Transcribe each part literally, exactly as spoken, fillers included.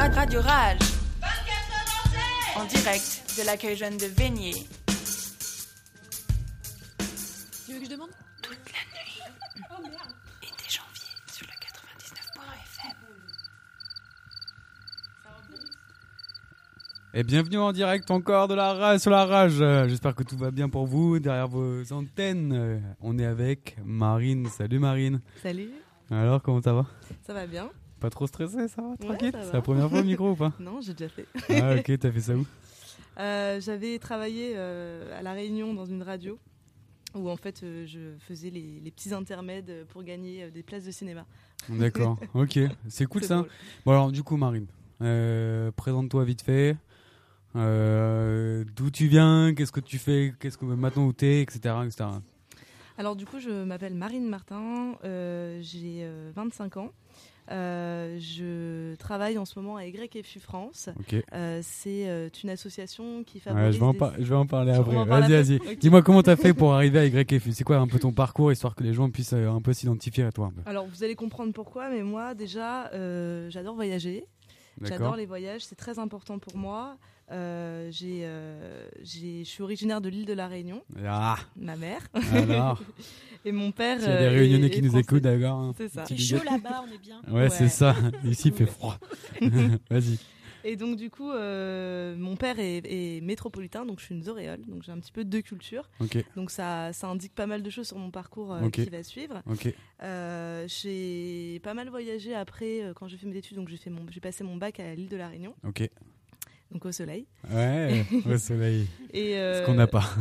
Radio Rage. En direct de l'accueil jeune de Vénier. Tu veux que je demande ? Toute la nuit. Oh merde. Été janvier sur le quatre-vingt-dix-neuf F M. Et bienvenue en direct encore de la rage sur la rage. Euh, J'espère que tout va bien pour vous derrière vos antennes. Euh, on est avec Marine. Salut Marine. Salut. Alors comment ça va ? Ça va bien ? Pas trop stressé, ça va ? Tranquille ? Ouais, ça va. C'est la première fois au micro ou pas ? Non, j'ai déjà fait. Ah ok, t'as fait ça où ? euh, J'avais travaillé euh, à La Réunion dans une radio où en fait euh, je faisais les, les petits intermèdes pour gagner euh, des places de cinéma. D'accord, ok, c'est cool C'est ça. drôle. Bon alors du coup Marine, euh, présente-toi vite fait. Euh, d'où tu viens, qu'est-ce que tu fais, qu'est-ce que maintenant où t'es, et cetera, et cetera. Alors du coup je m'appelle Marine Martin, euh, j'ai euh, vingt-cinq ans. Euh, je travaille en ce moment à Y F U France. Ok. Euh, c'est euh, une association qui Ouais, favorise. je, vais en des- par- je vais en parler On après. en parle Vas-y, après. vas-y. Ok. Dis-moi comment t'as fait pour arriver à Y F U. C'est quoi un peu ton parcours, histoire que les gens puissent euh, un peu s'identifier à toi un peu. Alors vous allez comprendre pourquoi, mais moi déjà euh, j'adore voyager. J'adore D'accord. les voyages, c'est très important pour moi. Euh, j'ai, euh, j'ai, je suis originaire de l'île de la Réunion, Ah, ma mère, alors, et mon père. s'il y a des euh, Réunionnais est- qui est nous français. écoutent, d'accord. hein. C'est ça. Petit C'est big chaud up. là-bas, on est bien. Ouais, Ouais. c'est ça. Ici, il fait froid. Vas-y. Et donc du coup, euh, mon père est, est métropolitain, donc je suis une zoréole, donc j'ai un petit peu deux cultures. Ok, Donc ça, ça indique pas mal de choses sur mon parcours euh, Ok. qui va suivre. ok. Euh, j'ai pas mal voyagé après euh, quand j'ai fait mes études, donc j'ai fait mon, j'ai passé mon bac à l'île de la Réunion, Ok. donc au soleil. Ouais, au soleil. Et euh, Ce qu'on n'a pas.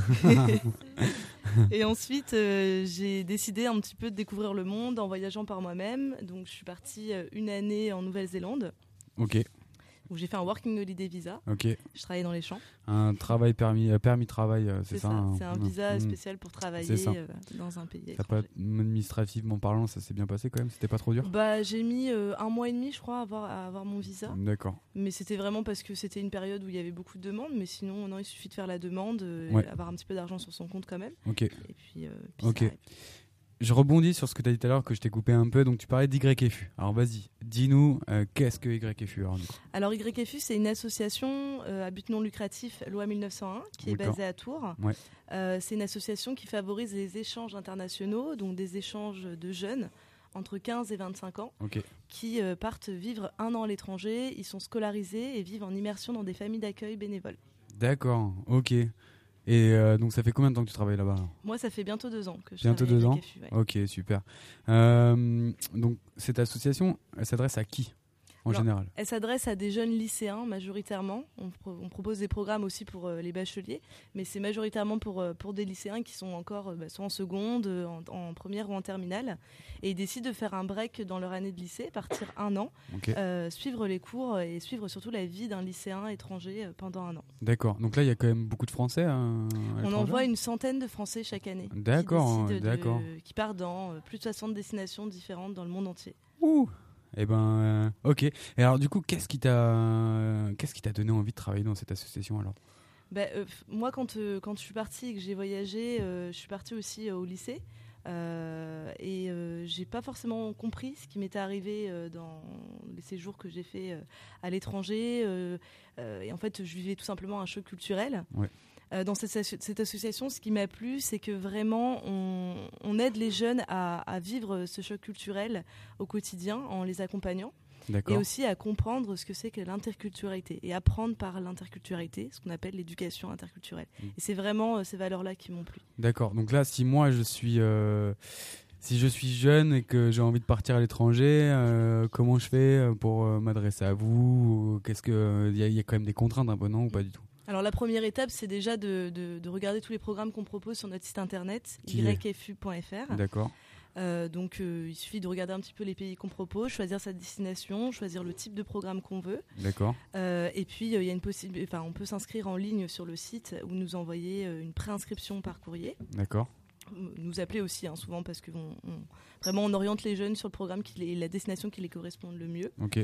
Et ensuite, euh, j'ai décidé un petit peu de découvrir le monde en voyageant par moi-même. Donc, je suis partie euh, une année en Nouvelle-Zélande, Ok, où j'ai fait un working holiday visa. ok. Je travaillais dans les champs. Un travail permis, euh, permis travail, euh, c'est, C'est ça. ça. hein. C'est un Mm. visa Mm. spécial pour C'est travailler ça. euh, dans un pays T'as pas, étranger. administrativement parlant, ça s'est bien passé quand même. C'était pas trop dur. Bah, j'ai mis euh, un mois et demi, je crois, à avoir, à avoir mon visa. D'accord. Mais c'était vraiment parce que c'était une période où il y avait beaucoup de demandes. Mais sinon, non, il suffit de faire la demande, euh, Ouais. et avoir un petit peu d'argent sur son compte quand même. Ok. Et puis, euh, puis Ok. ça arrive. Je rebondis sur ce que tu as dit tout à l'heure, que je t'ai coupé un peu. Donc, tu parlais d'Y F U. Alors, vas-y, dis-nous, euh, qu'est-ce que Y F U alors, du coup. Alors Y F U, c'est une association euh, à but non lucratif, loi mille neuf cent un, qui est D'accord. basée à Tours. Ouais. Euh, c'est une association qui favorise les échanges internationaux, donc des échanges de jeunes entre quinze et vingt-cinq ans, Ok. qui euh, partent vivre un an à l'étranger. Ils sont scolarisés et vivent en immersion dans des familles d'accueil bénévoles. D'accord, ok. Et euh, donc, ça fait combien de temps que tu travailles là-bas alors ? Moi, ça fait bientôt deux ans que je Bientôt travaille deux à ans Y F U, ouais. Ok, super. Euh, donc, cette association, elle s'adresse à qui en Alors, général ? Elle s'adresse à des jeunes lycéens majoritairement. On, pro- on propose des programmes aussi pour euh, les bacheliers, mais c'est majoritairement pour, euh, pour des lycéens qui sont encore euh, bah, soit en seconde, euh, en, en première ou en terminale. Et ils décident de faire un break dans leur année de lycée, partir un an, Ok. euh, suivre les cours et suivre surtout la vie d'un lycéen étranger euh, pendant un an. D'accord. Donc là, il y a quand même beaucoup de Français. hein, à On l'étranger envoie une centaine de Français chaque année. qui D'accord, décident de- d'accord. qui partent dans euh, plus de soixante destinations différentes dans le monde entier. Ouh. Eh ben, euh, ok. Et alors, du coup, qu'est-ce qui t'a, qu'est-ce qui t'a donné envie de travailler dans cette association alors ? Bah, euh, f- moi, quand, euh, quand je suis partie et que j'ai voyagé, euh, je suis partie aussi euh, au lycée. Euh, et euh, j'ai pas forcément compris ce qui m'était arrivé euh, dans les séjours que j'ai fait euh, à l'étranger. Euh, euh, et en fait, je vivais tout simplement un choc culturel. Ouais. Euh, dans cette, asso- cette association, ce qui m'a plu, c'est que vraiment, on, on aide les jeunes à, à vivre ce choc culturel au quotidien en les accompagnant. D'accord. Et aussi à comprendre ce que c'est que l'interculturalité et apprendre par l'interculturalité, ce qu'on appelle l'éducation interculturelle. Mm. Et c'est vraiment euh, ces valeurs-là qui m'ont plu. D'accord. Donc là, si moi je suis, euh, si je suis jeune et que j'ai envie de partir à l'étranger, euh, comment je fais pour euh, m'adresser à vous ? Qu'est-ce que il y, a- il y a quand même des contraintes un peu, non, ou pas du tout ? Alors la première étape, c'est déjà de, de, de regarder tous les programmes qu'on propose sur notre site internet, Qui y f u point f r. D'accord. Euh, donc euh, il suffit de regarder un petit peu les pays qu'on propose, choisir sa destination, choisir le type de programme qu'on veut. D'accord. Euh, et puis euh, il y a une possible, enfin on peut s'inscrire en ligne sur le site ou nous envoyer euh, une préinscription par courrier. D'accord. Nous appeler aussi hein, souvent parce que on, on- vraiment on oriente les jeunes sur le programme qui les, la destination qui les correspond le mieux. Ok.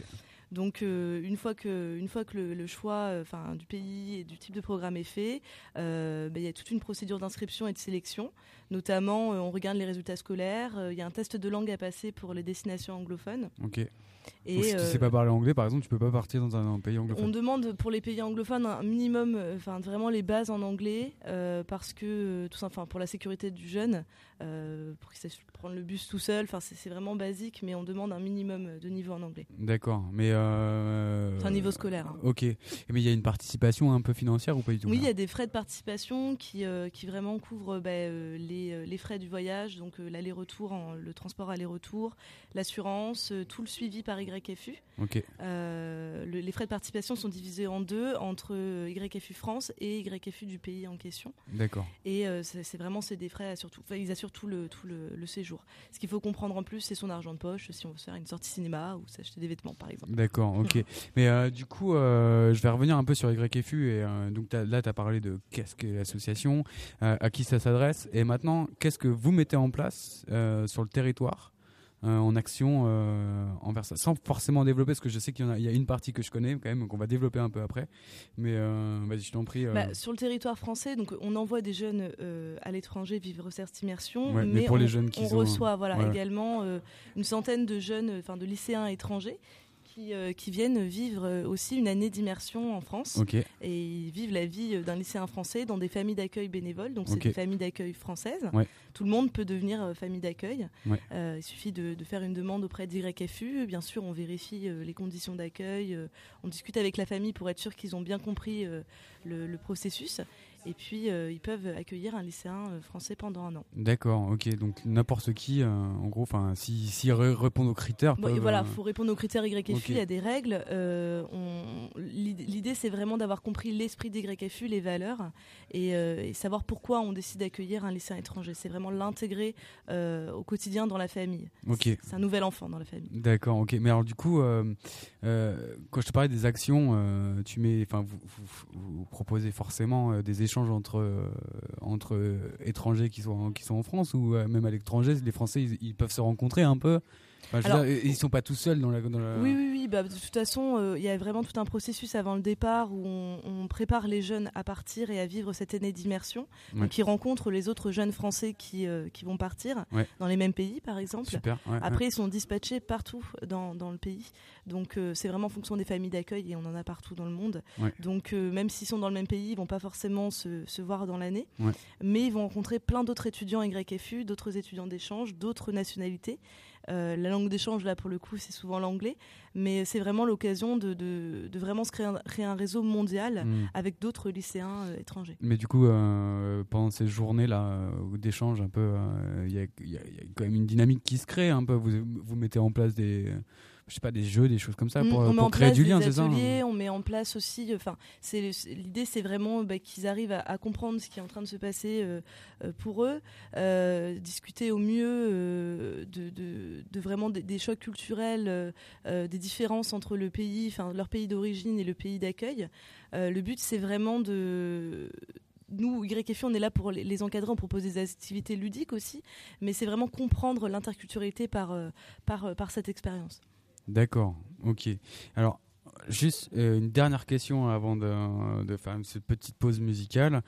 Donc euh, une fois que, une fois que le, le choix enfin, du pays et du type de programme est fait, euh, bah, y a toute une procédure d'inscription et de sélection. Notamment, euh, on regarde les résultats scolaires, il euh, y a un test de langue à passer pour les destinations anglophones. Ok. Et Donc, si tu euh, sais pas parler anglais, par exemple, tu peux pas partir dans un, un pays anglophone. On demande pour les pays anglophones un minimum, enfin vraiment les bases en anglais, euh, parce que tout ça, enfin pour la sécurité du jeune, euh, pour qu'il sache prendre le bus tout seul. Enfin c'est, c'est vraiment basique, mais on demande un minimum de niveau en anglais. D'accord, mais euh... c'est un niveau scolaire. Hein. Ok, mais il y a une participation un peu financière ou pas du tout? Oui, il y a des frais de participation qui euh, qui vraiment couvrent bah, euh, les les frais du voyage, donc euh, l'aller-retour, en, le transport aller-retour, l'assurance, euh, tout le suivi par Y F U. Ok. Euh, le, les frais de participation sont divisés en deux entre Y F U France et Y F U du pays en question. D'accord. Et euh, c'est, c'est vraiment c'est des frais, surtout, enfin, ils assurent tout le tout le, le séjour. Ce qu'il faut comprendre en plus, c'est son argent de poche si on veut se faire une sortie cinéma ou s'acheter des vêtements par exemple. D'accord, ok. Mais euh, du coup, euh, je vais revenir un peu sur Y F U et euh, donc t'as, là tu as parlé de qu'est-ce que l'association, euh, à qui ça s'adresse et maintenant qu'est-ce que vous mettez en place euh, sur le territoire? Euh, en action euh, envers ça, sans forcément développer, parce que je sais qu'il y en a, il y a une partie que je connais quand même, qu'on va développer un peu après. Mais euh, vas-y, je t'en prie. Euh... Bah, sur le territoire français, donc on envoie des jeunes euh, à l'étranger vivre cette immersion, ouais, mais, mais pour on, les jeunes qui on sont... reçoit voilà, ouais. également euh, une centaine de jeunes, enfin de lycéens étrangers. Qui, euh, qui viennent vivre euh, aussi une année d'immersion en France. Okay. Et ils vivent la vie d'un lycéen français dans des familles d'accueil bénévoles. Donc, c'est okay. des familles d'accueil françaises. Ouais. Tout le monde peut devenir euh, famille d'accueil. Ouais. Euh, il suffit de, de faire une demande auprès de Y F U. Bien sûr, on vérifie euh, les conditions d'accueil. Euh, on discute avec la famille pour être sûr qu'ils ont bien compris euh, le, le processus. Et puis, euh, ils peuvent accueillir un lycéen euh, français pendant un an. D'accord, ok. Donc, n'importe qui, euh, en gros, s'ils si ré- répondent aux critères... Bon, peuvent, voilà, il euh... faut répondre aux critères Y F U, okay. il y a des règles. Euh, on, l'idée, c'est vraiment d'avoir compris l'esprit d'Y F U, les valeurs, et, euh, et savoir pourquoi on décide d'accueillir un lycéen étranger. C'est vraiment l'intégrer euh, au quotidien dans la famille. Okay. C'est, c'est un nouvel enfant dans la famille. D'accord, ok. Mais alors, du coup, euh, euh, quand je te parlais des actions, euh, tu mets, enfin, vous, vous, vous proposez forcément euh, des échanges entre, euh, entre euh, étrangers qui sont, qui sont en France ou euh, même à l'étranger. Les Français, ils, ils peuvent se rencontrer un peu. Enfin, je Alors, veux dire, ils sont pas tout seuls dans la. Dans la... Oui, oui, oui. Bah, de toute façon, il euh, y a vraiment tout un processus avant le départ où on, on prépare les jeunes à partir et à vivre cette année d'immersion. Ouais. Donc, ils rencontrent les autres jeunes Français qui, euh, qui vont partir ouais. dans les mêmes pays, par exemple. Super. Ouais, Après, ouais. ils sont dispatchés partout dans, dans le pays. Donc, euh, c'est vraiment en fonction des familles d'accueil et on en a partout dans le monde. Ouais. Donc, euh, même s'ils sont dans le même pays, ils vont pas forcément se, se voir dans l'année, ouais. mais ils vont rencontrer plein d'autres étudiants Y F U, d'autres étudiants d'échange, d'autres nationalités. Euh, la langue d'échange, là, pour le coup, c'est souvent l'anglais. Mais c'est vraiment l'occasion de, de, de vraiment se créer un, créer un réseau mondial mmh. avec d'autres lycéens euh, étrangers. Mais du coup, euh, pendant ces journées-là euh, d'échange, un peu, il euh, y, y, y a quand même une dynamique qui se crée un peu. Vous, vous mettez en place des... je sais pas, des jeux, des choses comme ça pour, on pour créer du lien, c'est ça? Ateliers, on met en place aussi, enfin, c'est, c'est, l'idée c'est vraiment bah, qu'ils arrivent à, à comprendre ce qui est en train de se passer euh, euh, pour eux, euh, discuter au mieux euh, de, de, de vraiment des, des chocs culturels, euh, euh, des différences entre le pays, enfin leur pays d'origine et le pays d'accueil. Euh, le but c'est vraiment de... Nous, Y F U, on est là pour les encadrer, on propose des activités ludiques aussi, mais c'est vraiment comprendre l'interculturalité par, euh, par, par cette expérience. D'accord, ok. Alors, juste euh, une dernière question avant de, de faire cette petite pause musicale.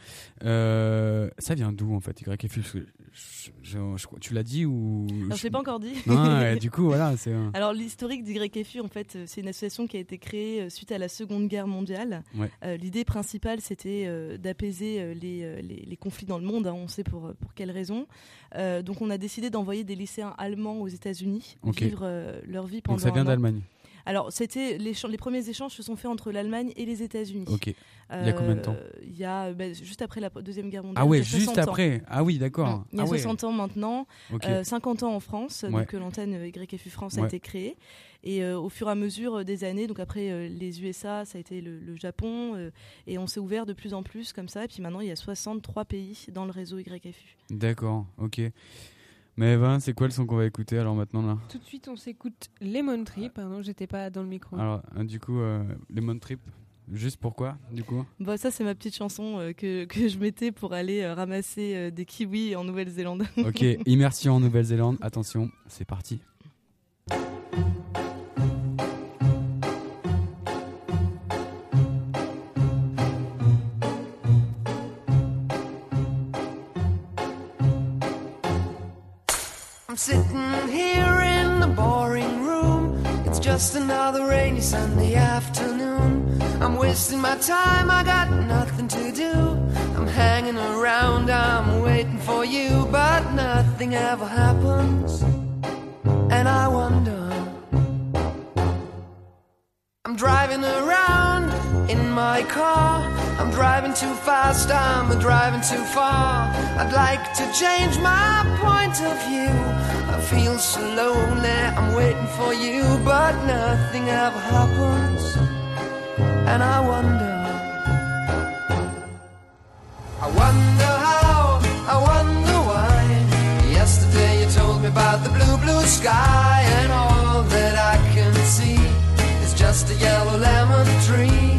Euh, ça vient d'où en fait, Y F U? je, je, je, Tu l'as dit ou Alors, je l'ai pas encore dit. Non, ouais, du coup, voilà. C'est un... Alors, l'historique d'Y F U, en fait, c'est une association qui a été créée suite à la Seconde Guerre mondiale. Ouais. Euh, l'idée principale, c'était euh, d'apaiser les, les, les conflits dans le monde. Hein, on sait pour, pour quelles raisons. Euh, donc, on a décidé d'envoyer des lycéens allemands aux États-Unis okay. vivre euh, leur vie pendant. Donc, ça vient un an. d'Allemagne. Alors, c'était les, les premiers échanges se sont faits entre l'Allemagne et les États-Unis. Ok. Euh, il y a combien de temps? Il y a bah, juste après la Deuxième Guerre mondiale. Ah ouais, juste après. Ans. Ah oui, d'accord. Mmh. Il y a ah soixante ouais. ans maintenant, okay. euh, cinquante ans en France, ouais. donc l'antenne Y F U France ouais. a été créée. Et euh, au fur et à mesure des années, donc après euh, les U S A, ça a été le, le Japon, euh, et on s'est ouvert de plus en plus comme ça. Et puis maintenant, il y a soixante-trois pays dans le réseau Y F U. D'accord, ok. Mais Eva, c'est quoi le son qu'on va écouter alors maintenant là? Tout de suite, on s'écoute Lemon Trip. Pardon, j'étais pas dans le micro. Alors, euh, du coup, euh, Lemon Trip, juste pourquoi du coup? Bah, ça, c'est ma petite chanson euh, que, que je mettais pour aller euh, ramasser euh, des kiwis en Nouvelle-Zélande. Ok, immersion en Nouvelle-Zélande. Attention, c'est parti. I'm sitting here in the boring room. It's just another rainy Sunday afternoon. I'm wasting my time, I got nothing to do. I'm hanging around, I'm waiting for you, but nothing ever happens. And I wonder, I'm driving around in my car. I'm driving too fast, I'm driving too far. I'd like to change my point of view. I feel so lonely, I'm waiting for you, but nothing ever happens. And I wonder, I wonder how, I wonder why. Yesterday you told me about the blue, blue sky, and all that I can see is just a yellow lemon tree.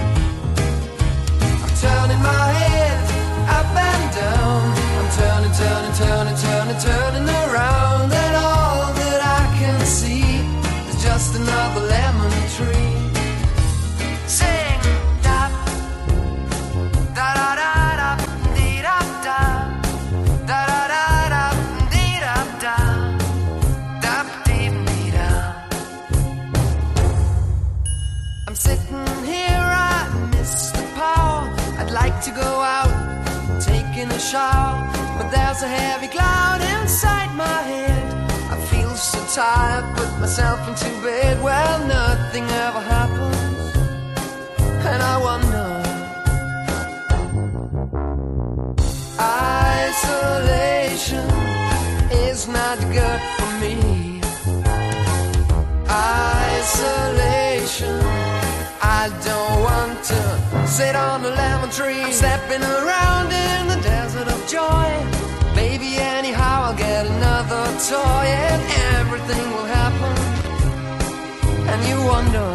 I'm turning my head up and down. I'm turning, turning, turning, turning, turning around, and all that I can see is just another lemon tree. Sing da da da da da dee da da da da da da dee da da da dee dee da. I'm sitting here, I miss the power. I'd like to go out, taking a shower, but there's a heavy cloud inside my head. I feel so tired, put myself into bed. Well, nothing ever happens, and I wonder, isolation is not good for me. Isolation, I don't want to sit on a lemon tree. I'm stepping around in the desert of joy. Maybe anyhow I'll get another toy, and everything will happen. And you wonder,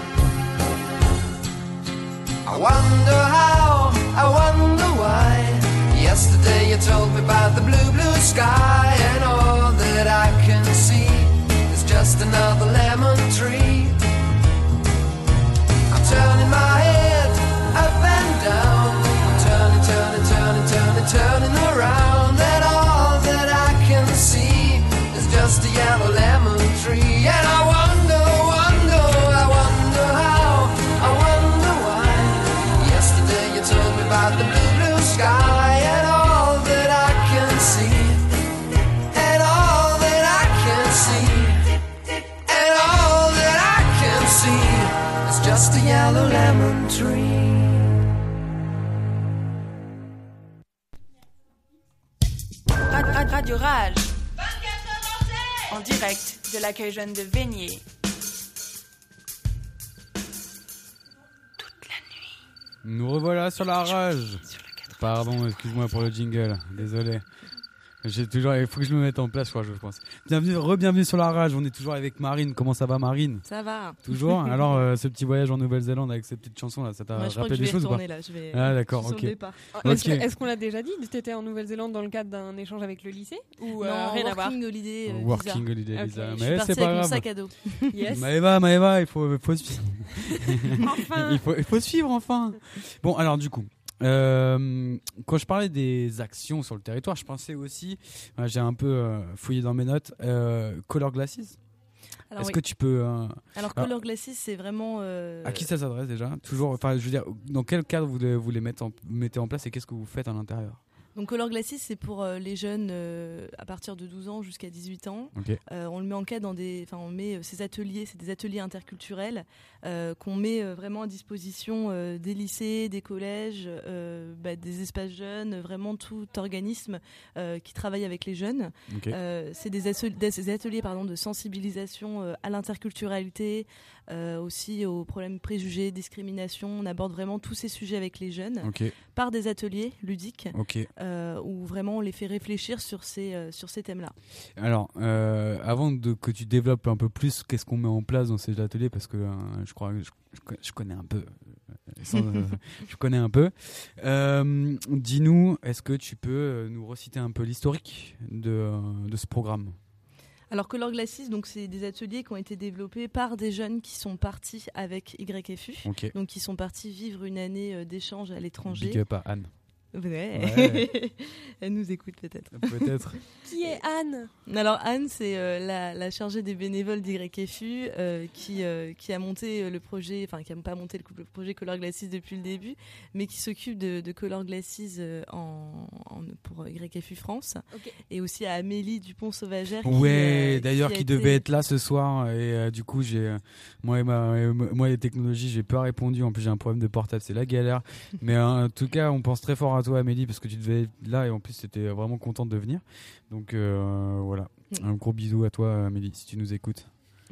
I wonder how, I wonder why. Yesterday you told me about the blue, blue sky, and all that I can see is just another lemon tree. I'm turning my head up and down. I'm turning, turning, turning, turning, turning around, and all that I can see is just a yellow lemon tree. And I wonder, wonder, I wonder how, I wonder why. Yesterday you told me about the blue, blue sky, and all that I can see, and all that I can see, and all that I can see is just a yellow lemon tree. Radio Rage. En direct de l'accueil jeune de Veignier. Toute la nuit. Nous revoilà sur la rage. Pardon, excuse-moi pour le jingle, désolé. J'ai toujours, il faut que je me mette en place, je crois, je pense. Bienvenue, re-bienvenue sur la rage. On est toujours avec Marine. Comment ça va, Marine? Ça va. Toujours. Alors, euh, ce petit voyage en Nouvelle-Zélande avec ces petites chansons là, ça t'a Moi, je crois rappelé que je des vais choses ou pas? retourner là. Je vais, Ah d'accord, je suis ok. sur le départ. Est-ce, Ok. que- est-ce qu'on l'a déjà dit? Tu étais en Nouvelle-Zélande dans le cadre d'un échange avec le lycée? Ou euh, Non, rien à voir? Working Holiday euh, Working visa. Holiday Ok, Visa, je Je suis mais partie c'est pas avec mon grave. sac à dos. Yes. Maëva, Maëva, il faut, faut suivre. Enfin. il faut, il faut suivre enfin. Bon, alors du coup, euh, quand je parlais des actions sur le territoire, je pensais aussi, euh, j'ai un peu euh, fouillé dans mes notes, euh, Color Glasses. Alors, Est-ce oui. que tu peux, euh, Alors, Color Glasses, c'est vraiment. euh, à qui ça s'adresse déjà? Toujours, enfin, je veux dire, dans quel cadre vous les, vous les mettez, en, mettez en place et qu'est-ce que vous faites à l'intérieur? Donc Color Glasses, c'est pour euh, les jeunes euh, à partir de douze ans jusqu'à dix-huit ans. Ok. Euh, on le met en cas dans des, enfin on met euh, ces ateliers, c'est des ateliers interculturels euh, qu'on met euh, vraiment à disposition euh, des lycées, des collèges, euh, bah, des espaces jeunes, vraiment tout organisme euh, qui travaille avec les jeunes. Ok. Euh, c'est des, asso- des ateliers pardon, de sensibilisation euh, à l'interculturalité, euh, aussi aux problèmes préjugés, discrimination. On aborde vraiment tous ces sujets avec les jeunes Ok. par des ateliers ludiques. Ok. Euh, où vraiment on les fait réfléchir sur ces, euh, sur ces thèmes-là. Alors, euh, avant de, que tu développes un peu plus, qu'est-ce qu'on met en place dans ces ateliers? Parce que euh, je crois que je, je, je connais un peu. euh, sans, euh, je connais un peu. Euh, dis-nous, est-ce que tu peux euh, nous reciter un peu l'historique de, euh, de ce programme? Alors Color Glasses, donc c'est des ateliers qui ont été développés par des jeunes qui sont partis avec Y F U, Ok. donc qui sont partis vivre une année euh, d'échange à Big l'étranger. up à Anne. Ouais. Ouais. Elle nous écoute peut-être. Peut-être. Qui est Anne ? Alors Anne, c'est euh, la, la chargée des bénévoles d'Y F U euh, qui, euh, qui a monté le projet, enfin qui n'a pas monté le, le projet Color Glasses depuis le début, mais qui s'occupe de, de Color Glasses euh, en, en, pour Y F U France. Ok. Et aussi à Amélie Dupont-Sauvagère. Ouais, qui, euh, d'ailleurs qui, qui a devait été... être là ce soir et euh, du coup j'ai euh, moi et ma, euh, moi les technologies j'ai pas répondu, en plus j'ai un problème de portable, c'est la galère. Mais euh, en tout cas on pense très fort à toi Amélie parce que tu devais être là et en plus t'étais vraiment contente de venir. Donc euh, voilà, un gros bisou à toi Amélie si tu nous écoutes.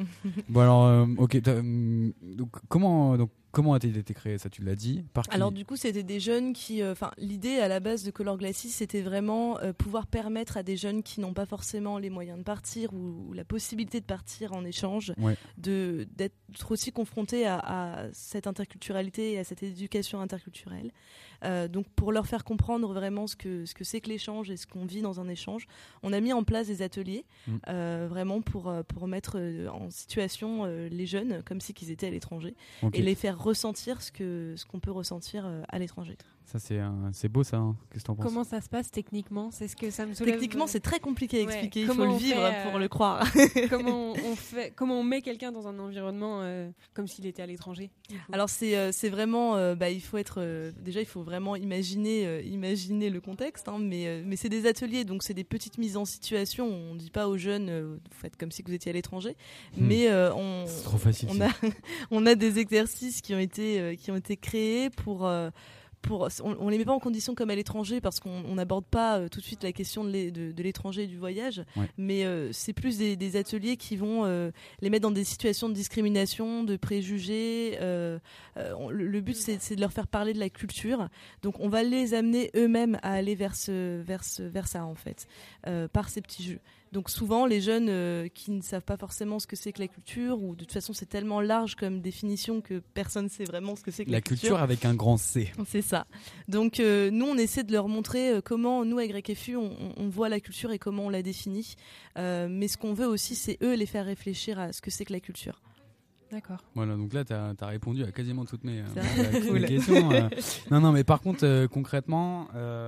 Bon alors euh, ok, euh, donc comment donc comment a-t-il été créé, ça tu l'as dit, par qui? Alors du coup c'était des jeunes qui, enfin euh, l'idée à la base de Color Glasses c'était vraiment euh, pouvoir permettre à des jeunes qui n'ont pas forcément les moyens de partir ou, ou la possibilité de partir en échange, ouais. de d'être aussi confrontés à, à cette interculturalité et à cette éducation interculturelle. Euh, donc pour leur faire comprendre vraiment ce que ce que c'est que l'échange et ce qu'on vit dans un échange, on a mis en place des ateliers mmh. euh, vraiment pour pour mettre en situation euh, les jeunes comme si qu'ils étaient à l'étranger okay. et les faire ressentir ce que ce qu'on peut ressentir euh, à l'étranger. Ça c'est un, c'est beau ça. Hein. Qu'est-ce que t'en penses? Comment ça se passe techniquement? C'est ce que ça me soulève. Techniquement, c'est très compliqué à expliquer. Ouais. Il faut le vivre fait, euh... pour le croire. comment on fait? Comment on met quelqu'un dans un environnement euh, comme s'il était à l'étranger? Alors c'est euh, c'est vraiment euh, bah il faut être euh, déjà il faut vraiment imaginer euh, imaginer le contexte. Hein, mais euh, mais c'est des ateliers donc c'est des petites mises en situation. On dit pas aux jeunes euh, vous faites comme si vous étiez à l'étranger. Hmm. Mais euh, on c'est trop facile. On a on a des exercices qui ont été euh, qui ont été créés pour euh, Pour, on, on les met pas en condition comme à l'étranger parce qu'on n'aborde pas euh, tout de suite la question de, l'é, de, de l'étranger et du voyage, ouais. mais euh, c'est plus des, des ateliers qui vont euh, les mettre dans des situations de discrimination, de préjugés. Euh, euh, on, le, le but c'est, c'est de leur faire parler de la culture. Donc on va les amener eux-mêmes à aller vers ce, vers ce, vers ça en fait, euh, par ces petits jeux. Donc souvent les jeunes euh, qui ne savent pas forcément ce que c'est que la culture, ou de toute façon c'est tellement large comme définition que personne ne sait vraiment ce que c'est que la, la culture. La culture avec un grand C. C'est ça. Donc euh, nous on essaie de leur montrer euh, comment nous à Y F U on, on voit la culture et comment on la définit. Euh, mais ce qu'on veut aussi c'est eux les faire réfléchir à ce que c'est que la culture. D'accord. Voilà, donc là, tu as répondu à quasiment toutes mes, euh, toutes mes questions. Euh. Non, non, mais par contre, euh, concrètement,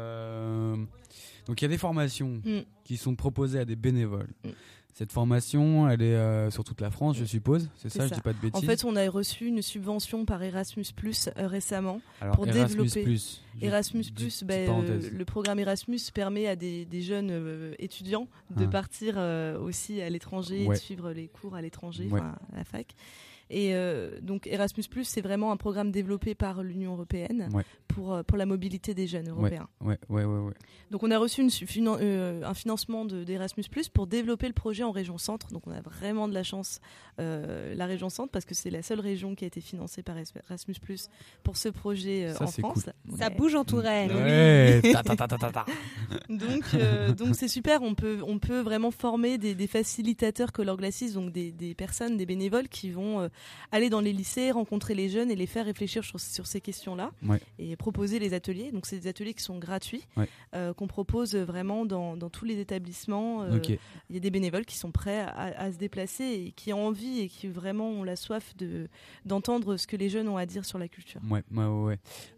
euh, donc il y a des formations mm. qui sont proposées à des bénévoles. Mm. Cette formation, elle est euh, sur toute la France, je suppose. C'est, c'est ça, ça, je dis pas de bêtises. En fait, on a reçu une subvention par Erasmus plus, euh, récemment. Alors, pour Erasmus développer plus, Erasmus plus, bah, euh, le programme Erasmus permet à des, des jeunes euh, étudiants de ah. partir euh, aussi à l'étranger, ouais. de suivre les cours à l'étranger, ouais. à la fac. Et euh, donc Erasmus plus, c'est vraiment un programme développé par l'Union européenne ouais. pour pour la mobilité des jeunes européens. Ouais, ouais, ouais, ouais. Donc on a reçu une, une, euh, un financement de, d'Erasmus plus pour développer le projet en région Centre. Donc on a vraiment de la chance, euh, la région Centre, parce que c'est la seule région qui a été financée par Erasmus plus pour ce projet euh, ça, en France. Cool. Ouais. Ça bouge en Touraine. Ouais. ta, ta, ta, ta, ta. donc euh, donc c'est super. On peut on peut vraiment former des, des facilitateurs Color Glasses, donc des, des personnes, des bénévoles qui vont euh, aller dans les lycées, rencontrer les jeunes et les faire réfléchir sur, sur ces questions-là ouais. et proposer les ateliers. Donc c'est des ateliers qui sont gratuits, ouais. euh, qu'on propose vraiment dans, dans tous les établissements. Euh, okay. Il y a des bénévoles qui sont prêts à, à se déplacer et qui ont envie et qui vraiment ont la soif de, d'entendre ce que les jeunes ont à dire sur la culture. Ouais, ouais, ouais.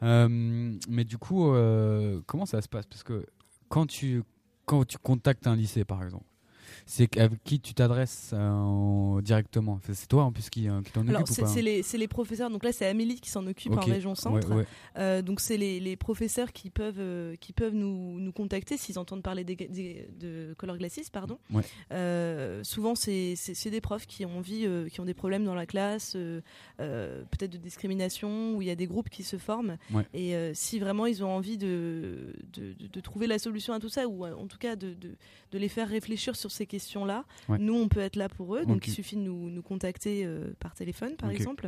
Euh, mais du coup, euh, comment ça se passe? Parce que quand tu, quand tu contactes un lycée, par exemple, c'est avec qui tu t'adresses euh, directement? C'est toi en plus qui, euh, qui t'en Alors, occupe c'est, ou pas? c'est, les, c'est les professeurs. Donc là, c'est Amélie qui s'en occupe okay. en région Centre. Ouais, ouais. Euh, donc c'est les, les professeurs qui peuvent, euh, qui peuvent nous, nous contacter s'ils entendent parler des, des, de Color Glasses, pardon. Ouais. Euh, souvent, c'est, c'est, c'est des profs qui ont envie, euh, qui ont des problèmes dans la classe, euh, euh, peut-être de discrimination, où il y a des groupes qui se forment. Ouais. Et euh, si vraiment ils ont envie de, de, de, de trouver la solution à tout ça, ou en tout cas de, de, de les faire réfléchir sur ces questions-là, ouais. nous, on peut être là pour eux. Donc, okay. il suffit de nous, nous contacter euh, par téléphone, par okay. exemple,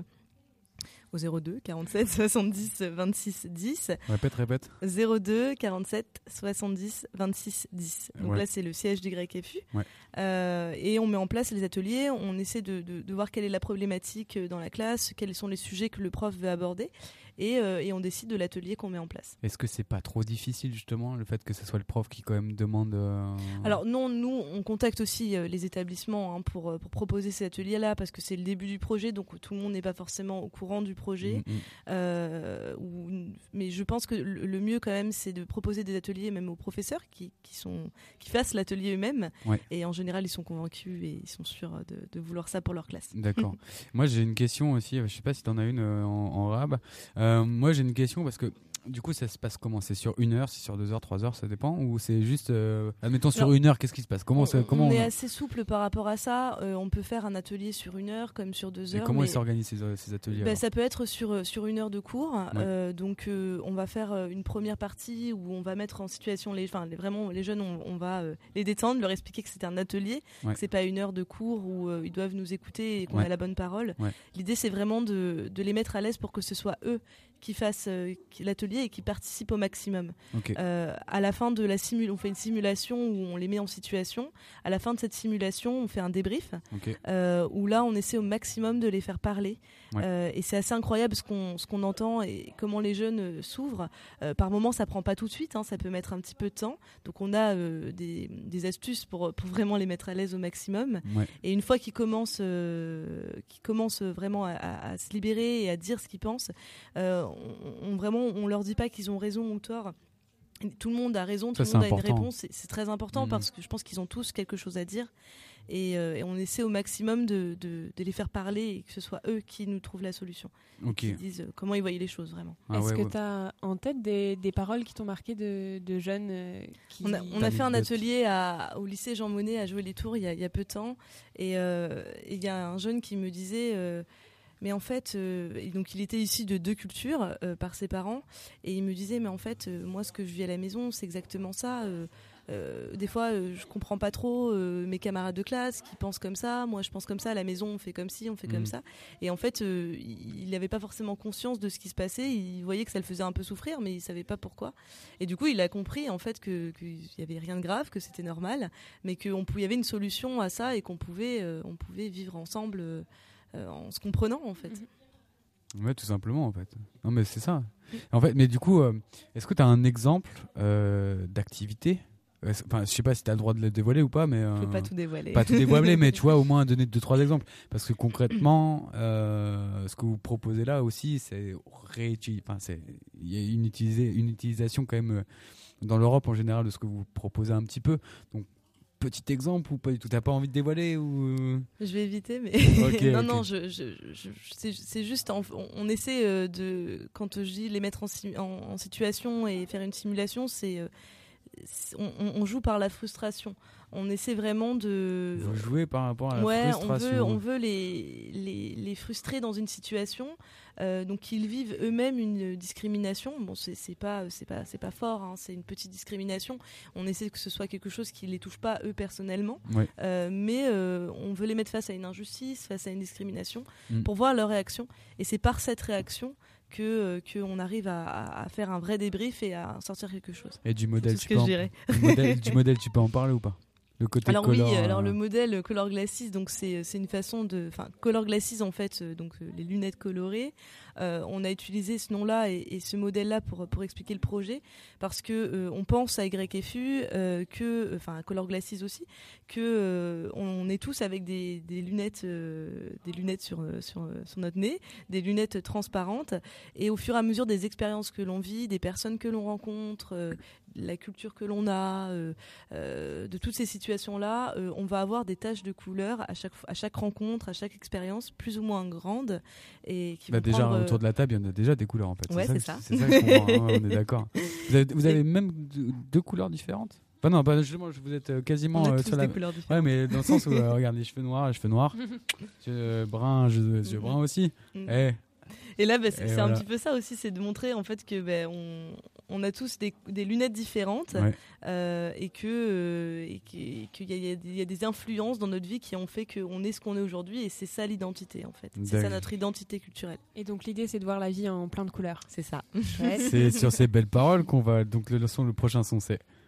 au zéro deux quarante-sept soixante-dix vingt-six dix. Répète, répète. zéro deux quarante-sept soixante-dix vingt-six dix. Donc ouais. là, c'est le siège d'Y F U. Ouais. Euh, et on met en place les ateliers. On essaie de, de, de voir quelle est la problématique dans la classe, quels sont les sujets que le prof veut aborder. et, euh, et on décide de l'atelier qu'on met en place. Est-ce que c'est pas trop difficile justement le fait que ce soit le prof qui quand même demande euh... Alors non, nous on contacte aussi euh, les établissements hein, pour, euh, pour proposer ces ateliers-là parce que c'est le début du projet, donc tout le monde n'est pas forcément au courant du projet. Mmh, mmh. Euh, ou, mais je pense que le, le mieux quand même c'est de proposer des ateliers même aux professeurs qui, qui, sont, qui fassent l'atelier eux-mêmes. Ouais. Et en général ils sont convaincus et ils sont sûrs de, de vouloir ça pour leur classe. D'accord. Moi j'ai une question aussi, je sais pas si tu en as une euh, en, en rab. Euh, moi j'ai une question parce que du coup, ça se passe comment ? C'est sur une heure, c'est sur deux heures, trois heures, ça dépend ? Ou c'est juste, euh, admettons sur Alors, une heure, qu'est-ce qui se passe ? Comment, on, c'est, comment on est on... assez souple par rapport à ça. Euh, on peut faire un atelier sur une heure comme sur deux Et heures. comment mais... ils s'organisent ces, ces ateliers ? Ben, ça peut être sur, sur une heure de cours. Ouais. Euh, donc, euh, on va faire une première partie où on va mettre en situation les, enfin, les, vraiment, les jeunes, on, on va euh, les détendre, leur expliquer que c'est un atelier, Ouais. que c'est pas une heure de cours où euh, ils doivent nous écouter et qu'on Ouais. a la bonne parole. Ouais. L'idée, c'est vraiment de, de les mettre à l'aise pour que ce soit eux qui fassent euh, qui- l'atelier et qui participent au maximum. Ok. Euh, à la fin de la simulation, on fait une simulation où on les met en situation. À la fin de cette simulation, on fait un débrief Ok. euh, où là, on essaie au maximum de les faire parler. Ouais. Euh, et c'est assez incroyable ce qu'on, ce qu'on entend et comment les jeunes euh, s'ouvrent. Euh, par moments, ça prend pas tout de suite, hein, ça peut mettre un petit peu de temps. Donc, on a euh, des, des astuces pour, pour vraiment les mettre à l'aise au maximum. Ouais. Et une fois qu'ils commencent, euh, qu'ils commencent vraiment à, à- à se libérer et à dire ce qu'ils pensent, euh, on, on- vraiment, on leur dit pas qu'ils ont raison ou tort. Tout le monde a raison, tout Ça, le c'est monde a une important. réponse. C'est, c'est très important Mhm. parce que je pense qu'ils ont tous quelque chose à dire. Et, euh, et on essaie au maximum de, de- de les faire parler et que ce soit eux qui nous trouvent la solution. Ok. Qui disent euh, comment ils voyaient les choses vraiment. Ah Est-ce ouais, que ouais. tu as en tête des, des paroles qui t'ont marqué de, de jeunes euh, qui... On a, on a fait un Anecdote. atelier à- au lycée Jean Monnet à jouer les tours il y a, il y a peu de temps. Et euh, et il y a un jeune qui me disait... euh, mais en fait, euh, et donc il était issu de deux cultures euh, par ses parents, et il me disait mais en fait, euh, moi ce que je vis à la maison, c'est exactement ça. euh, euh, des fois, euh, je comprends pas trop euh, mes camarades de classe qui pensent comme ça. Moi, je pense comme ça. À la maison, on fait comme ci, on fait Mhm. comme ça. Et en fait, euh, il n'avait pas forcément conscience de ce qui se passait. Il voyait que ça le faisait un peu souffrir, mais il savait pas pourquoi. Et du coup, il a compris en fait que qu'il y avait rien de grave, que c'était normal, mais qu'il y avait une solution à ça et qu'on pouvait, euh, on pouvait vivre ensemble. Euh, Euh, en se comprenant en fait. Ouais, tout simplement en fait. Non mais c'est ça. En fait, mais du coup, euh, est-ce que tu as un exemple euh, d'activité ? Euh, c'est- Enfin, je sais pas si tu as le droit de le dévoiler ou pas, mais Je euh, peux pas tout dévoiler. pas tout dévoiler, mais tu vois, au moins donner deux trois exemples, parce que concrètement, euh, ce que vous proposez là aussi, c'est réutiliser. Enfin, c'est il y a une utilisé- une utilisation quand même euh, dans l'Europe en général de ce que vous proposez un petit peu. Donc petit exemple ou pas du tout, t'as pas envie de dévoiler ou Je vais éviter, mais Ok, non, ok. non, je, je, je- c'est, c'est juste, en- on, on essaie euh, de, quand je dis les mettre en, si- en, en situation et faire une simulation, c'est, euh, c'est- on, on- on joue par la frustration. On essaie vraiment de. vous jouez par rapport à la Ouais, on frustration. veut, on veut les, les, les frustrer dans une situation, euh, donc qu'ils vivent eux-mêmes une discrimination. Bon, c'est, c'est pas, c'est pas, c'est pas fort, hein, c'est une petite discrimination. On essaie que ce soit quelque chose qui les touche pas eux personnellement, Ouais. euh, mais euh, on veut les mettre face à une injustice, face à une discrimination, Mm. pour voir leur réaction. Et c'est par cette réaction que euh, qu'on arrive à, à- à faire un vrai débrief et à sortir quelque chose. Et du C'est modèle, tout ce tu que peux je en- dirais. du modèle, du modèle, tu peux en parler ou pas ? Le côté Alors color, oui, euh, alors le modèle Color Glasses, donc c'est c'est une façon de, enfin Color Glasses en fait, euh, donc euh, les lunettes colorées. Euh, on a utilisé ce nom-là et, et ce modèle-là pour pour expliquer le projet parce que euh, on pense à Y F U, euh, que, enfin Color Glasses aussi, que euh, on est tous avec des, des lunettes, euh, des lunettes sur sur sur notre nez, des lunettes transparentes, et au fur et à mesure des expériences que l'on vit, des personnes que l'on rencontre, euh, la culture que l'on a, euh, euh, de toutes ces situations-là, euh, on va avoir des taches de couleur à chaque, à chaque rencontre, à chaque expérience, plus ou moins grande. Et qui Bah vont déjà, prendre, euh, autour de la table, il y en a déjà des couleurs en fait. Ouais, que- c'est ça. C'est ça que je comprends, hein, on est d'accord. Vous avez, vous avez même deux, deux couleurs différentes ? Enfin non, pas justement, vous êtes euh, quasiment on a euh, tous sur la... des couleurs Ouais, différentes. mais dans le sens où, euh, regarde, les cheveux noirs, les cheveux noirs, cheveux bruns, cheveux cheveux bruns aussi. Mm. Eh, Et là, bah, c'est Et c'est voilà. un petit peu ça aussi, c'est de montrer en fait que bah, on, on a tous des, des lunettes différentes, Ouais. euh, et que euh, et qu'il qu'il y, a- il y a des- il y a des influences dans notre vie qui ont fait qu'on est ce qu'on est aujourd'hui, et c'est ça l'identité en fait. C'est ça D'accord. notre identité culturelle. Et donc l'idée c'est de voir la vie en plein de couleurs. C'est ça. Chouette. c'est sur ces belles paroles qu'on va. Donc le, son, le prochain son, c'est.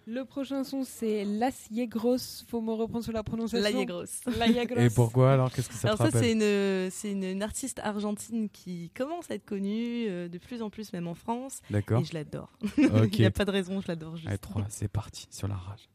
Le prochain son, c'est Las Yegros. Faut me reprendre sur la prononciation. La Yegros. La Yegros. Et pourquoi alors? Qu'est-ce que ça Alors te ça, rappelle? c'est une, c'est une, une artiste argentine qui commence à être connue euh, de plus en plus, même en France. D'accord. Et je l'adore. Ok. Il n'y a pas de raison, je l'adore juste. Allez, trois, c'est parti sur la rage.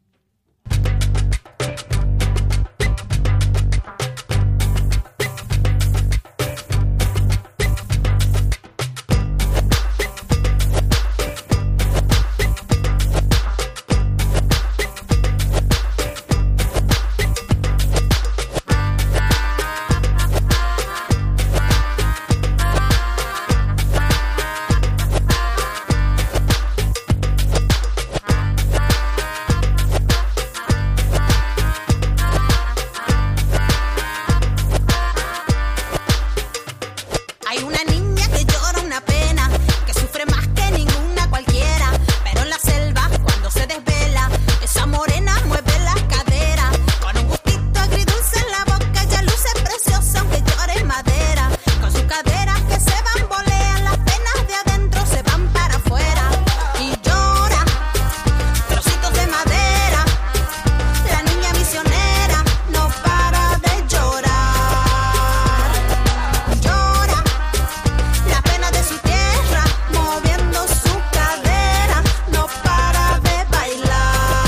Hay una niña que llora una pena, que sufre más que ninguna cualquiera, pero en la selva cuando se desvela, esa morena mueve las caderas, con un gustito agridulce en la boca, ella luce preciosa aunque llore madera, con sus caderas que se bambolean, las penas de adentro se van para afuera, y llora, trocitos de madera, la niña misionera no para de llorar, llora la pena de su tierra, moviendo su cadera, no para de bailar.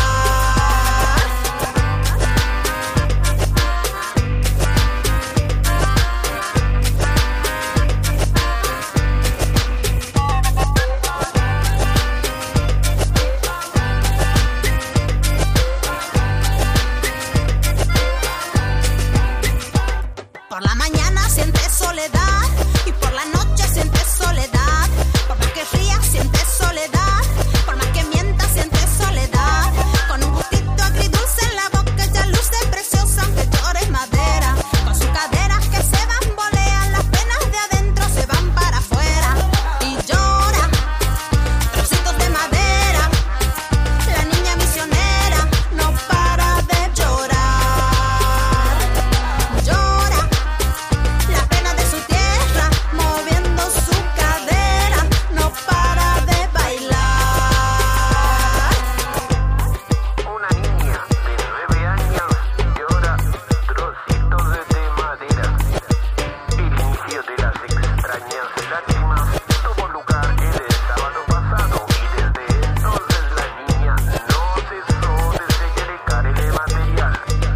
Por la mañana sientes soledad y por la noche sientes soledad. Por más que rías sientes soledad, por más que mientas sientes soledad. Con un gustito agridulce en la boca ella luce preciosa aunque llores madera. Con sus caderas que se bambolean, las penas de adentro se van para afuera. Y llora, trocitos de madera, la niña misionera no para de llorar. Llora la pena de su tierra, moviendo su cadera, no para de bailar. Una niña de nueve años llora trocitos de madera. El inicio de las extrañas lágrimas tuvo lugar el sábado pasado y desde entonces la niña no cesó de segregar el material.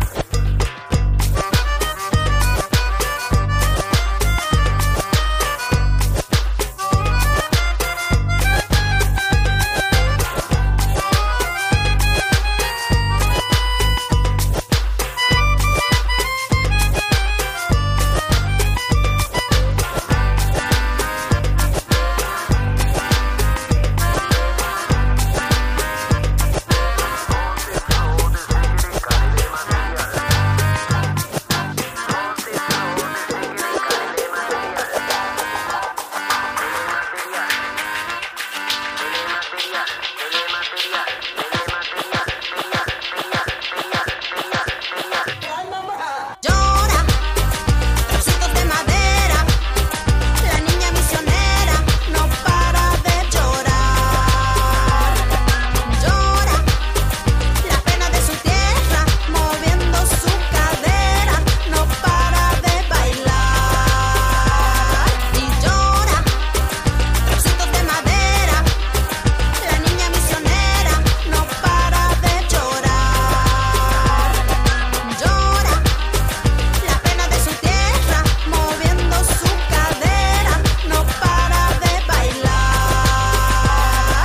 Llora, trocitos de madera, la niña misionera no para de llorar. Llora, la pena de su tierra, moviendo su cadera, no para de bailar. Y llora, trocitos de madera, la niña misionera no para de llorar. Llora, la pena de su tierra, moviendo su cadera, no para de bailar.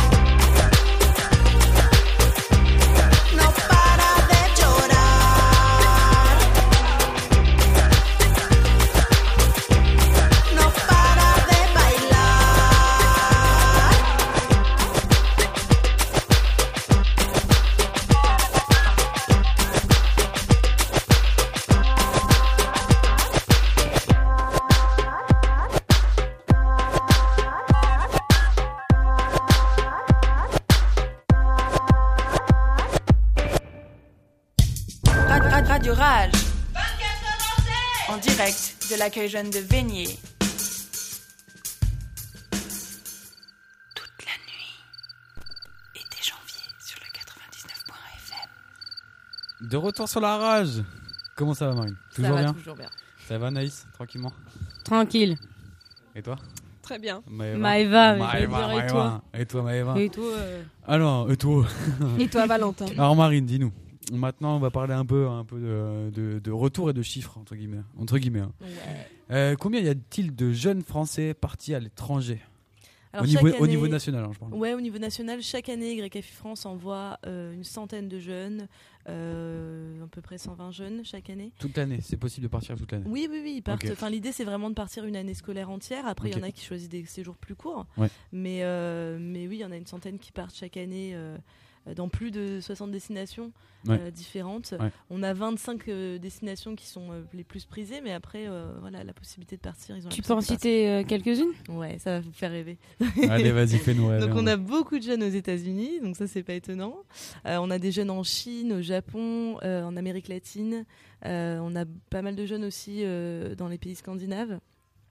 No para de llorar. No para de Ra- Radio Rage. En direct de l'accueil jeune de Vénier. Toute la nuit. Été janvier sur De retour sur la rage. Comment ça va, Marine? Toujours Ça va bien. toujours bien. Ça va, Naïs? Tranquillement. Tranquille. Et toi? Très bien. Maëva. Maëva, mais Maëva, pas dire et Maëva. toi. Et toi, Maëva? Et toi, euh, Alors, et toi? et toi, Valentin. Alors, Marine, dis-nous. Maintenant, on va parler un peu, un peu de, de, de retour et de chiffres, entre guillemets. Entre guillemets hein. Ouais. Euh, combien y a-t-il de jeunes Français partis à l'étranger? Alors, au, niveau, chaque au niveau année- national, hein, je parle. Ouais, au niveau national, chaque année, Y F I France envoie euh, une centaine de jeunes, euh, à peu près cent vingt jeunes chaque année. Toute l'année, c'est possible de partir toute l'année. Oui, oui, oui, ils partent. Ok. Enfin, l'idée, c'est vraiment de partir une année scolaire entière. Après, il Ok. y en a qui choisissent des séjours plus courts. Ouais. Mais, euh, mais oui, il y en a une centaine qui partent chaque année euh, dans plus de soixante destinations Ouais. euh, différentes. Ouais. On a vingt-cinq euh, destinations qui sont euh, les plus prisées, mais après, euh, voilà, la possibilité de partir, ils ont la Tu peux en possibilité de citer euh, quelques-unes? partir. Ouais, ça va vous faire rêver. Allez, vas-y, fais-nous rêver. Donc on hein. a beaucoup de jeunes aux États-Unis, donc ça c'est pas étonnant. Euh, on a des jeunes en Chine, au Japon, euh, en Amérique latine. Euh, on a pas mal de jeunes aussi euh, dans les pays scandinaves.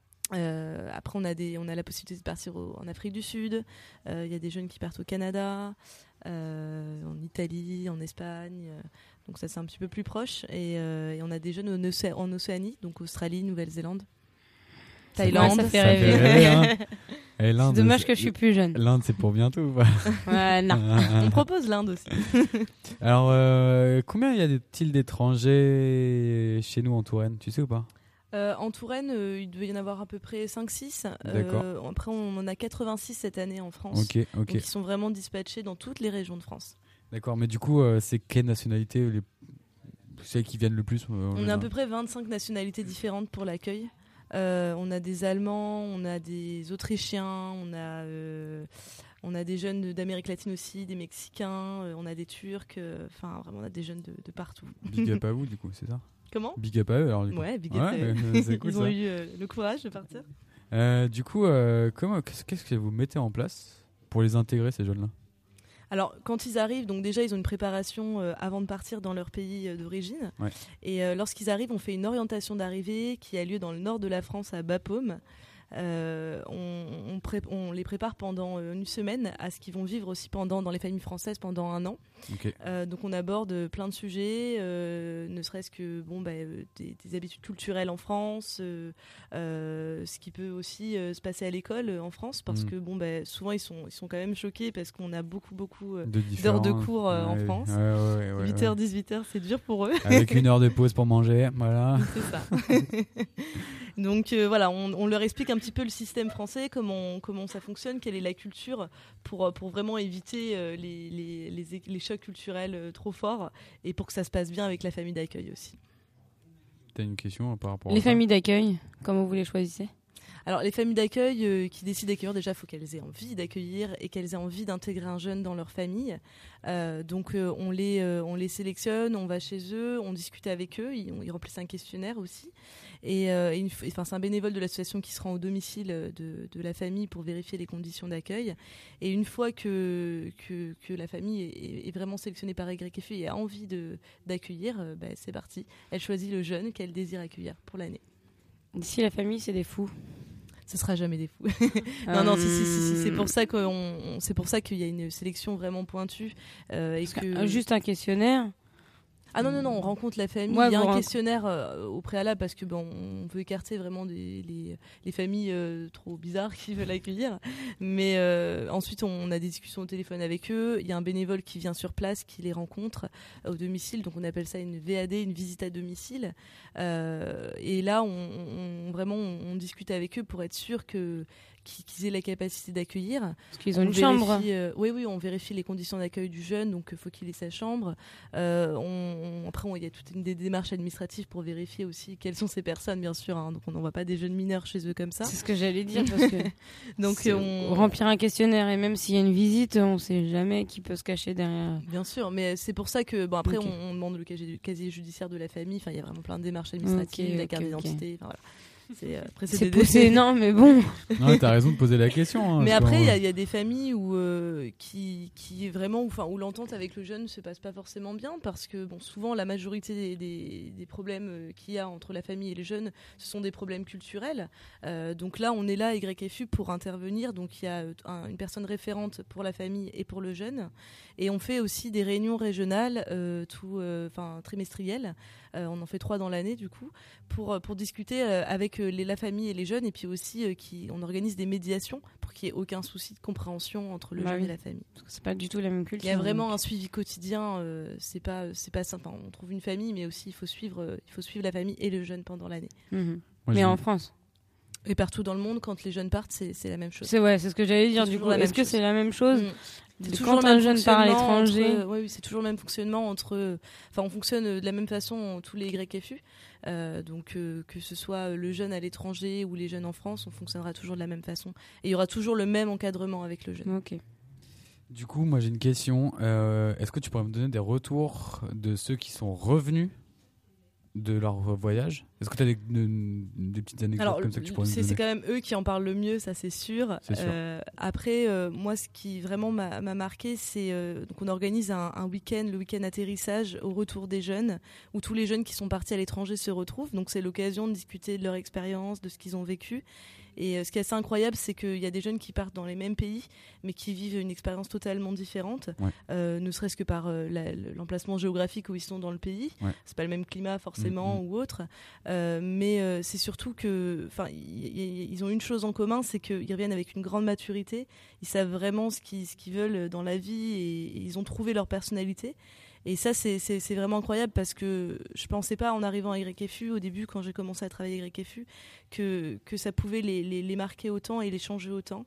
Euh, après on a des, on a la possibilité de partir au- en Afrique du Sud. Euh, Il y a des jeunes qui partent au Canada, euh, en Italie, en Espagne. euh, donc ça c'est un petit peu plus proche. Et, euh, et on a des jeunes en, Océ- en Océanie, donc Australie, Nouvelle-Zélande, Ça- Thaïlande. ça fait Ça fait rêver. rêver, hein. Et l'Inde, C'est dommage c'est- que je suis plus jeune. L'Inde, c'est pour bientôt ou pas? Ouais, non. On propose l'Inde aussi. Alors, euh, combien y a-t-il d'étrangers chez nous en Touraine? Tu sais ou pas? Euh, en Touraine, euh, il devait y en avoir à peu près cinq six. D'accord. Euh, après, on en a quatre-vingt-six cette année en France. Ok, ok. Donc, ils sont vraiment dispatchés dans toutes les régions de France. D'accord, mais du coup, euh, c'est quelle nationalité les... celles qui viennent le plus euh, en On a à général peu près vingt-cinq nationalités différentes pour l'accueil. Euh, on a des Allemands, on a des Autrichiens, on a, euh, on a des jeunes de- d'Amérique latine aussi, des Mexicains, euh, on a des Turcs. euh, Enfin, vraiment, on a des jeunes de, de partout. Big up à vous, du coup, c'est ça? Comment Big up à eux, alors, du coup. Ouais, big Ouais, up, euh, euh, c'est cool, Ils ont ça. eu euh, le courage de partir. Euh, du coup, euh, comment, qu'est-ce qu'est-ce que vous mettez en place pour les intégrer, ces jeunes-là? Alors, quand ils arrivent, donc déjà, ils ont une préparation euh, avant de partir dans leur pays euh, d'origine. Ouais. Et euh, lorsqu'ils arrivent, on fait une orientation d'arrivée qui a lieu dans le nord de la France, à Bapaume. Euh, on, on, pré- on les prépare pendant euh, une semaine à ce qu'ils vont vivre aussi pendant, dans les familles françaises pendant un an. Ok. Euh, donc on aborde plein de sujets, euh, ne serait-ce que bon, bah, euh, des, des habitudes culturelles en France, euh, euh, ce qui peut aussi euh, se passer à l'école euh, en France, parce Mhm. que bon, bah, souvent ils sont, ils sont quand même choqués parce qu'on a beaucoup, beaucoup euh, De d'heures de différents- cours euh, en Ouais, France. ouais, ouais, ouais, huit ouais. heures, dix-huit heures, c'est dur pour eux. Avec une heure de pause pour manger, voilà. C'est ça. Donc euh, voilà, on, on leur explique un petit peu le système français, comment, comment ça fonctionne, quelle est la culture, pour, pour vraiment éviter euh, les, les, les, les chocs culturels euh, trop forts et pour que ça se passe bien avec la famille d'accueil aussi. T'as une question euh, par rapport Les à ça? familles d'accueil, comment vous les choisissez? Alors les familles d'accueil euh, qui décident d'accueillir, déjà il faut qu'elles aient envie d'accueillir et qu'elles aient envie d'intégrer un jeune dans leur famille. Euh, donc euh, on, les, euh, on les sélectionne, on va chez eux, on discute avec eux, ils, ils remplissent un questionnaire aussi. Et, euh, et une f- enfin, c'est un bénévole de l'association qui se rend au domicile de, de la famille pour vérifier les conditions d'accueil. Et une fois que, que, que la famille est, est vraiment sélectionnée par Y F I et a envie de, d'accueillir, euh, bah, c'est parti. Elle choisit le jeune qu'elle désire accueillir pour l'année. Si la famille, c'est des fous. Ce sera jamais des fous. non, non, si, si, si, si, c'est pour ça qu'on, on- c'est pour ça qu'il y a une sélection vraiment pointue. euh, et Parce que... qu'un- Juste un questionnaire. Ah non, non, non, on rencontre la famille. Ouais, il y a vous un rencontrez- questionnaire euh, au préalable parce que bon, on veut écarter vraiment des, les, les familles euh, trop bizarres qui veulent accueillir. Mais euh, ensuite, on a des discussions au téléphone avec eux. Il y a un bénévole qui vient sur place, qui les rencontre au domicile. Donc on appelle ça une V A D, une visite à domicile. Euh, et là, on, on- vraiment, on, on discute avec eux pour être sûr que qu'ils qu'ils aient la capacité d'accueillir. Parce qu'ils ont On une chambre. vérifie, euh, oui, oui, on vérifie les conditions d'accueil du jeune, donc il faut qu'il ait sa chambre. Euh, on, on- après, il y a toute une des démarches administratives pour vérifier aussi quelles sont ces personnes, bien sûr. Hein, donc on n'envoie pas des jeunes mineurs chez eux comme ça. C'est ce que j'allais dire parce que Donc c'est- on remplir un questionnaire et même s'il y a une visite, on sait jamais qui peut se cacher derrière. Bien sûr, mais c'est pour ça que bon après Ok. on, on demande le casier, casier judiciaire de la famille. Enfin, il y a vraiment plein de démarches administratives, Ok, la ok, carte ok. d'identité. Enfin, voilà. C'est, euh, après, c'est, C'est des- poussé, non, mais bon. Non, t'as raison de poser la question. hein, Mais parce après, il qu'on- y, a- il y a des familles où, euh, qui, qui est vraiment, enfin, où l'entente avec le jeune se passe pas forcément bien parce que bon, souvent la majorité des, des, des problèmes euh, qu'il y a entre la famille et les jeunes, ce sont des problèmes culturels. Euh, donc là, on est là, Y F U, pour intervenir. Donc il y a euh, un- une personne référente pour la famille et pour le jeune. Et on fait aussi des réunions régionales, euh, tout, euh, enfin trimestrielles. Euh, on en fait trois dans l'année du coup, pour, pour discuter euh, avec euh, les, la famille et les jeunes, et puis aussi euh, qui, on organise des médiations pour qu'il n'y ait aucun souci de compréhension entre le Bah jeune oui. et la famille. Parce que c'est pas du tout la même Il culture. y a vraiment donc. un suivi quotidien, euh, c'est pas, c'est pas simple. Enfin, on trouve une famille, mais aussi il faut suivre, euh, il faut suivre la famille et le jeune pendant l'année. Mhm. Moi, Mais j'ai- en France. Et partout dans le monde, quand les jeunes partent, c'est, c'est la même chose. C'est ouais, c'est ce que j'allais dire C'est du toujours coup. la même Est-ce que chose. c'est la même chose Mm. C'est C'est toujours quand le un même jeune part à fonctionnement l'étranger. entre- ouais, oui, c'est toujours le même fonctionnement entre. Enfin, on fonctionne de la même façon tous les Y F U. Euh, donc, euh, que ce soit le jeune à l'étranger ou les jeunes en France, on fonctionnera toujours de la même façon. Et il y aura toujours le même encadrement avec le jeune. Ok. Du coup, moi j'ai une question. Euh, est-ce que tu pourrais me donner des retours de ceux qui sont revenus de leur voyage? Est-ce que tu as des, de- des petites anecdotes Alors, comme ça que tu pourrais c'est, me c'est donner? quand même eux qui en parlent le mieux, ça c'est sûr. C'est sûr. Euh, après, euh, moi, ce qui vraiment m'a, m'a marqué, c'est euh, donc on organise un, un week-end, le week-end atterrissage au retour des jeunes, où tous les jeunes qui sont partis à l'étranger se retrouvent. Donc c'est l'occasion de discuter de leur expérience, de ce qu'ils ont vécu. Et euh, ce qui est assez incroyable, c'est qu'il y a des jeunes qui partent dans les mêmes pays, mais qui vivent une expérience totalement différente, Ouais. euh, ne serait-ce que par euh, la- l'emplacement géographique où ils sont dans le pays. Ouais. C'est pas le même climat forcément Mhm. ou autre, euh, mais euh, c'est surtout que, enfin, ils ont une chose en commun, c'est qu'ils reviennent avec une grande maturité. Ils savent vraiment ce qu'ils, ce qu'ils veulent dans la vie et, et ils ont trouvé leur personnalité. Et ça, c'est, c'est, c'est vraiment incroyable parce que je pensais pas en arrivant à Y F U au début, quand j'ai commencé à travailler à Y F U, que, que ça pouvait les, les, les marquer autant et les changer autant.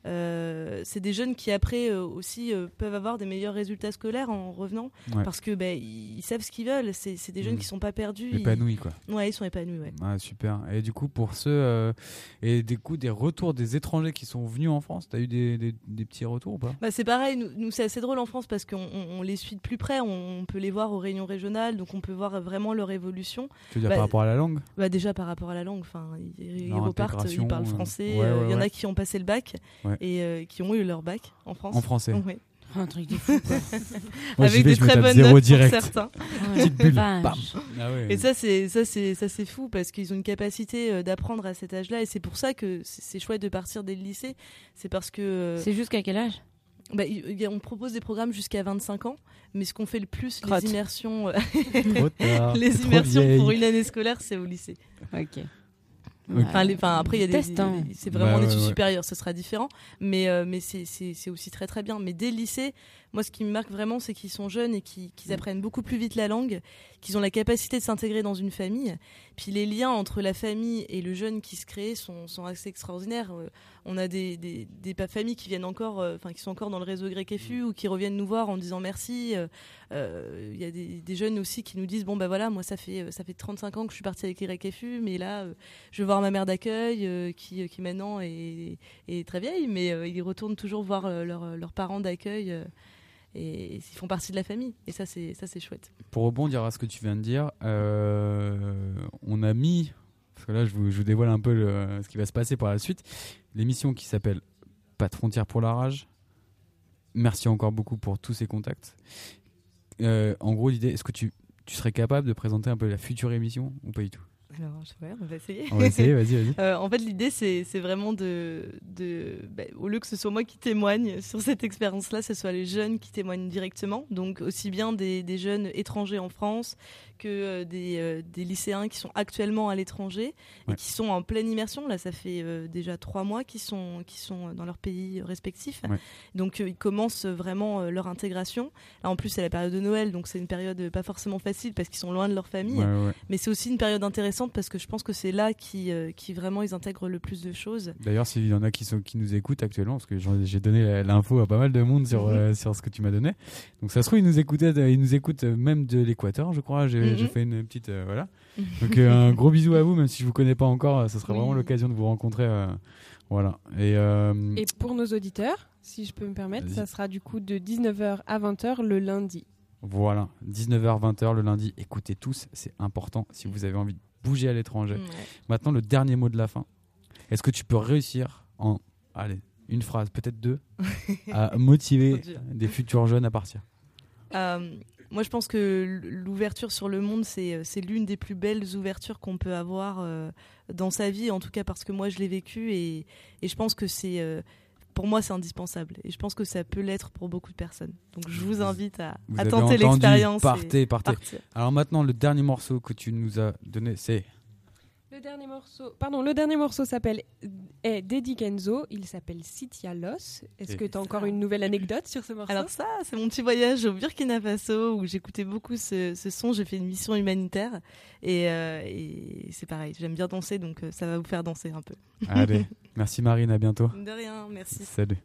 Euh, c'est des jeunes qui après euh, aussi euh, peuvent avoir des meilleurs résultats scolaires en revenant Ouais. parce que ben ils, ils savent ce qu'ils veulent. C'est, c'est des jeunes Mhm. qui sont pas perdus. ils- Épanouis, quoi. Ouais, ils sont épanouis. Ouais. Ah, super. Et du coup, pour ceux. euh, et du coup, des retours des étrangers qui sont venus en France, t'as eu des, des, des petits retours ou pas? Bah, c'est pareil, nous, nous, c'est assez drôle en France parce qu'on on, on les suit de plus près, on, on peut les voir aux réunions régionales, donc on peut voir vraiment leur évolution. Tu veux dire Bah, par rapport à la langue? Bah, déjà par rapport à la langue, enfin, ils, ils Leur repartent, intégration, ils parlent euh, français, ouais, euh, ouais, il y en ouais. a qui ont passé le bac Ouais. et euh, qui ont eu leur bac en France. En français. Ouais. Un truc de fou, quoi. Moi, j'y Avec vais, des je me très tape bonnes zéro notes direct. pour certains. Petite bulle. Vache. Bam. Ah ouais. Et ça, c'est ça, c'est ça, c'est fou parce qu'ils ont une capacité euh, d'apprendre à cet âge-là, et c'est pour ça que c'est, c'est chouette de partir dès le lycée. C'est parce que euh, C'est jusqu'à quel âge? bah, il- il y a- on propose des programmes jusqu'à vingt-cinq ans, mais ce qu'on fait le plus, Crotte. les immersions, euh, Trop tard. les T'es trop immersions vieille. pour une année scolaire, c'est au lycée. Ok. Enfin, les- enfin, après, il y a des, Test, hein. des- c'est vraiment Bah, en ouais, études ouais. supérieures, ce sera différent, mais euh, mais c'est, c'est, c'est aussi très très bien. Mais dès le lycée, moi, ce qui me marque vraiment, c'est qu'ils sont jeunes et qu'ils, qu'ils apprennent beaucoup plus vite la langue, qu'ils ont la capacité de s'intégrer dans une famille. Puis les liens entre la famille et le jeune qui se crée sont, sont assez extraordinaires. Euh, on a des, des, des pa- familles qui viennent encore, euh, enfin qui sont encore dans le réseau Y F U ou qui reviennent nous voir en disant merci. Euh, euh, Il y a des, des jeunes aussi qui nous disent bon bah voilà, moi ça fait ça fait trente-cinq ans que je suis partie avec Y F U, mais là euh, je vais voir ma mère d'accueil euh, qui, qui maintenant est, est très vieille, mais euh, ils retournent toujours voir euh, leurs leurs parents d'accueil. euh, et ils font partie de la famille, et ça c'est ça c'est chouette. Pour rebondir à ce que tu viens de dire, euh, on a mis, parce que là je vous, je vous dévoile un peu le- ce qui va se passer par la suite, l'émission qui s'appelle Pas de frontières pour la rage. Merci encore beaucoup pour tous ces contacts. Euh, en gros, l'idée, est-ce que tu, tu serais capable de présenter un peu la future émission ou pas du tout? Alors, ouais, on va essayer. On va essayer, vas-y, vas-y. Euh, en fait, l'idée, c'est, c'est vraiment de, de bah, au lieu que ce soit moi qui témoigne sur cette expérience-là, ce soit les jeunes qui témoignent directement. Donc, aussi bien des, des jeunes étrangers en France que euh, des, euh, des lycéens qui sont actuellement à l'étranger Ouais. et qui sont en pleine immersion. Là, ça fait euh, déjà trois mois qu'ils sont, qu'ils sont dans leur pays respectif. Ouais. Donc, euh, ils commencent vraiment euh, leur intégration. Là, en plus, c'est la période de Noël, donc c'est une période euh, pas forcément facile parce qu'ils sont loin de leur famille. Ouais, ouais. Mais c'est aussi une période intéressante parce que je pense que c'est là qui, euh, qui vraiment ils intègrent le plus de choses. D'ailleurs, s'il y en a qui, sont, qui nous écoutent actuellement, parce que j'en- j'ai donné la- l'info à pas mal de monde sur, Mhm. euh, sur ce que tu m'as donné. Donc ça se trouve, ils nous, écoutaient, de- ils nous écoutent même de l'Équateur, je crois. J'ai Mhm. j'ai fait une petite... euh, voilà. Donc euh, un gros bisou à vous, même si je vous connais pas encore, euh, ça sera Oui. vraiment l'occasion de vous rencontrer. euh, voilà. Et, euh, Et pour nos auditeurs, si je peux me permettre, Vas-y. ça sera du coup de dix-neuf heures à vingt heures le lundi. voilà, dix-neuf heures vingt heures le lundi. Écoutez tous, c'est important si vous avez envie bouger à l'étranger. Ouais. Maintenant, le dernier mot de la fin. Est-ce que tu peux réussir en, allez, une phrase, peut-être deux, à motiver des futurs jeunes à partir? Euh, moi, je pense que l'ouverture sur le monde, c'est, c'est l'une des plus belles ouvertures qu'on peut avoir euh, dans sa vie, en tout cas parce que moi, je l'ai vécu et, et je pense que c'est, euh, pour moi, c'est indispensable. Et je pense que ça peut l'être pour beaucoup de personnes. Donc, je vous invite à, Vous à avez tenter entendu, l'expérience. partez, et partez. partir. Alors maintenant, le dernier morceau que tu nous as donné, c'est... Le dernier morceau, pardon, le dernier morceau s'appelle est d'Eddie Kenzo. Il s'appelle Sitia Los. Est-ce Et que tu as encore une nouvelle anecdote sur ce morceau? Alors ça, c'est mon petit voyage au Burkina Faso où j'écoutais beaucoup ce, ce son. J'ai fait une mission humanitaire et, euh, et c'est pareil. J'aime bien danser, donc euh, ça va vous faire danser un peu. Allez, merci Marine, à bientôt. De rien, merci. Salut.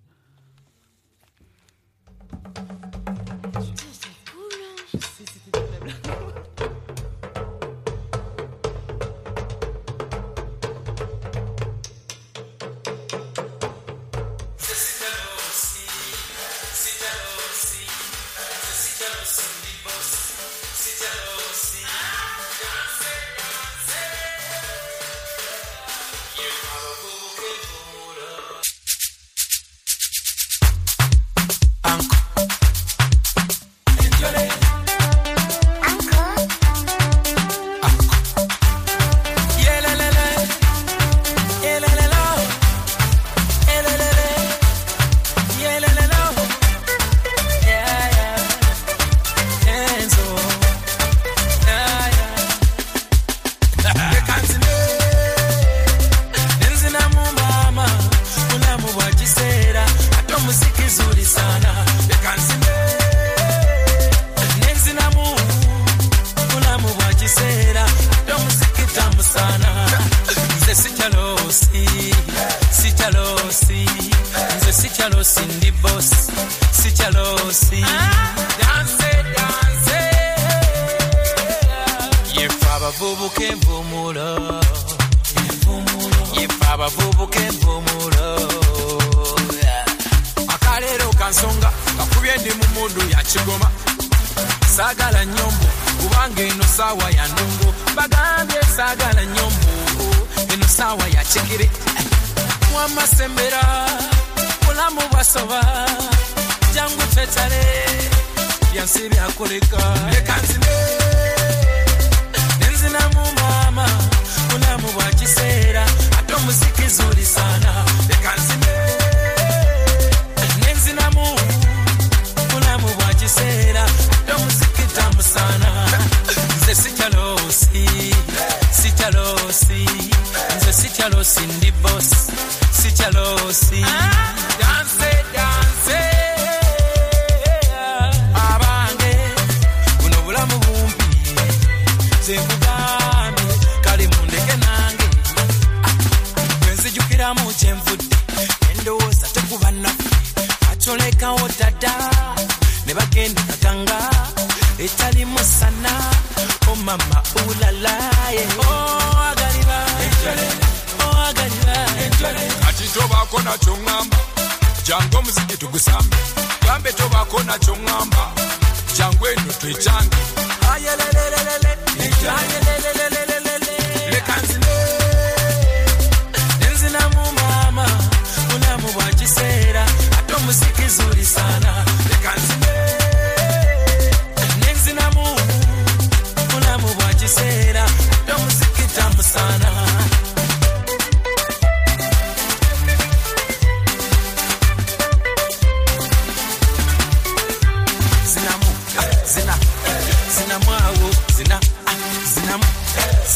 Zina, zina, zina, zina,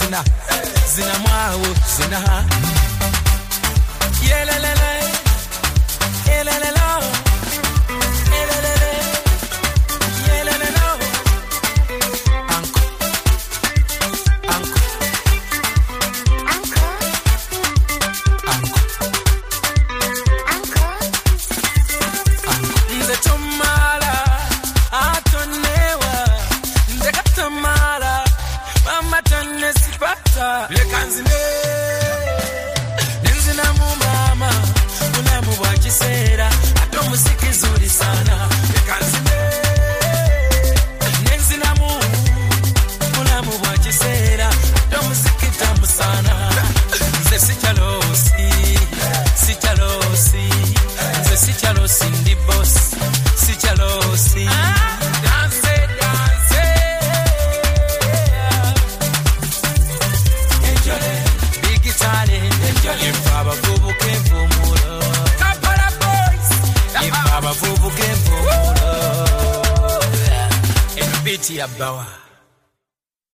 abavubuka empulo eno biti ya bawa